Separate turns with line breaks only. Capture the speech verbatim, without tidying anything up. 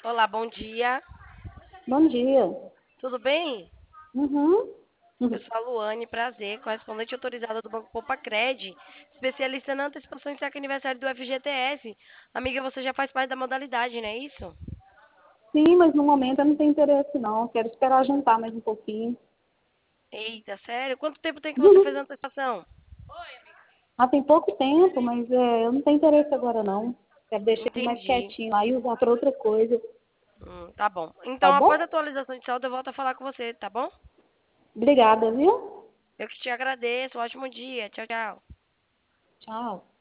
Olá, bom dia.
Bom dia.
Tudo bem?
Uhum.
Eu
Uhum.
sou a Luane, prazer, correspondente autorizada do Banco Poupa-Cred, especialista na antecipação de saque aniversário do F G T S. Amiga, você já faz parte da modalidade, não é isso?
Sim, mas no momento eu não tenho interesse não. Quero esperar juntar mais um pouquinho.
Eita, sério? Quanto tempo tem que você fez a antecipação?
Ah, tem pouco tempo, mas é, eu não tenho interesse agora não. Quero deixar ele mais
Entendi.
quietinho lá e usar para outra coisa.
Hum, tá bom.
Tá
Então, após a
bom?
atualização de saldo, eu volto a falar com você, tá bom?
Obrigada, viu?
Eu que te agradeço. Ótimo dia. Tchau, tchau.
Tchau.